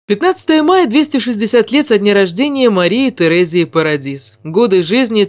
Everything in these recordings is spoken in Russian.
15 мая, 260 лет со дня рождения Марии Терезии Парадис. Годы жизни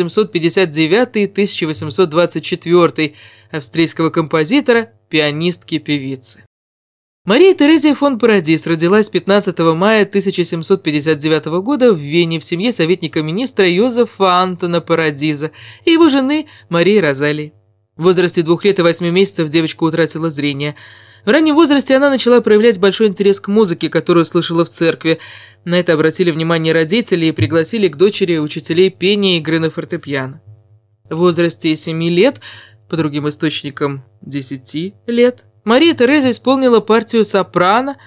1759-1824, австрийского композитора, пианистки-певицы. Мария Терезия фон Парадис родилась 15 мая 1759 года в Вене в семье советника министра Йозефа Антона Парадиза и его жены Марии Розалии. В возрасте 2 лет и 8 месяцев девочка утратила зрение. В раннем возрасте она начала проявлять большой интерес к музыке, которую слышала в церкви. На это обратили внимание родители и пригласили к дочери учителей пения и игры на фортепиано. В возрасте 7 лет, по другим источникам 10 лет, Мария Терезия исполнила партию сопрано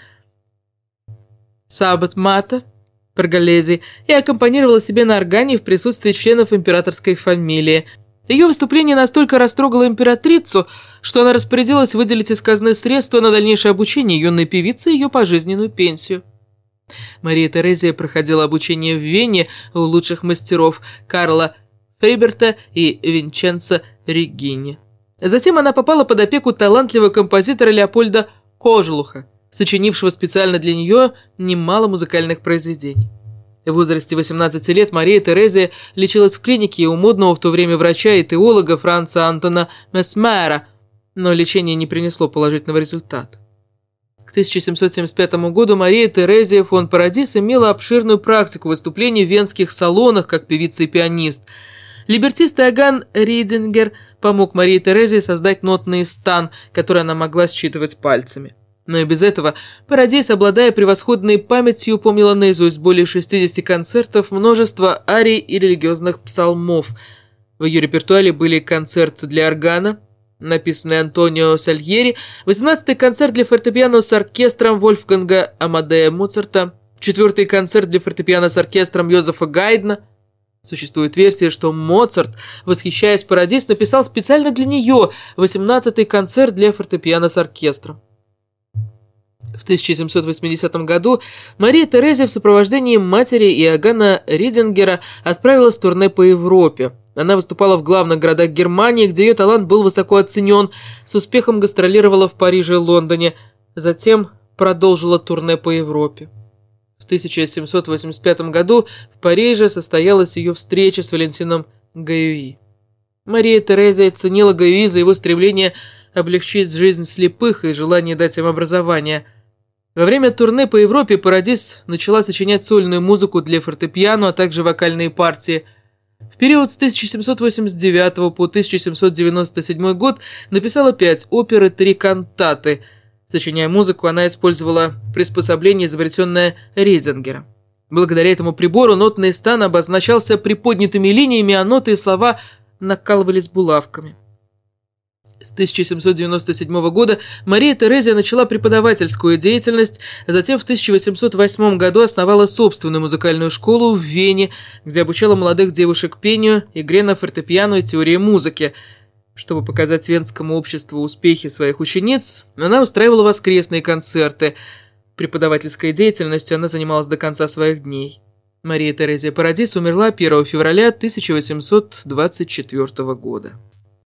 «Саббат Мата» Паргалези и аккомпанировала себе на органе в присутствии членов императорской фамилии. Ее выступление настолько растрогало императрицу, что она распорядилась выделить из казны средства на дальнейшее обучение юной певицы и ее пожизненную пенсию. Мария Терезия проходила обучение в Вене у лучших мастеров Карла Фриберта и Винченцо Регини. Затем она попала под опеку талантливого композитора Леопольда Кожелуха, сочинившего специально для нее немало музыкальных произведений. В возрасте 18 лет Мария Терезия лечилась в клинике у модного в то время врача и теолога Франца Антона Месмера, но лечение не принесло положительного результата. К 1775 году Мария Терезия фон Парадис имела обширную практику выступлений в венских салонах как певица и пианист. Либертист Иоганн Ридингер помог Марии Терезии создать нотный стан, который она могла считывать пальцами. Но и без этого Парадис, обладая превосходной памятью, помнила наизусть более 60 концертов, множество арий и религиозных псалмов. В ее репертуаре были концерт для органа, написанный Антонио Сальери, 18-й концерт для фортепиано с оркестром Вольфганга Амадея Моцарта, 4-й концерт для фортепиано с оркестром Йозефа Гайдна. Существует версия, что Моцарт, восхищаясь Парадис, написал специально для нее 18-й концерт для фортепиано с оркестром. В 1780 году Мария Терезия в сопровождении матери Иоганна Ридингера отправилась в турне по Европе. Она выступала в главных городах Германии, где ее талант был высоко оценен, с успехом гастролировала в Париже и Лондоне, затем продолжила турне по Европе. В 1785 году в Париже состоялась ее встреча с Валентином Гаюи. Мария Терезия ценила Гаюи за его стремление облегчить жизнь слепых и желание дать им образование. Во время турне по Европе Парадис начала сочинять сольную музыку для фортепиано, а также вокальные партии. В период с 1789 по 1797 год написала 5 опер и 3 кантаты. Сочиняя музыку, она использовала приспособление, изобретенное Ридингером. Благодаря этому прибору нотный стан обозначался приподнятыми линиями, а ноты и слова накалывались булавками. С 1797 года Мария Терезия начала преподавательскую деятельность, а затем в 1808 году основала собственную музыкальную школу в Вене, где обучала молодых девушек пению, игре на фортепиано и теории музыки. Чтобы показать венскому обществу успехи своих учениц, она устраивала воскресные концерты. Преподавательской деятельностью она занималась до конца своих дней. Мария Терезия Парадис умерла 1 февраля 1824 года.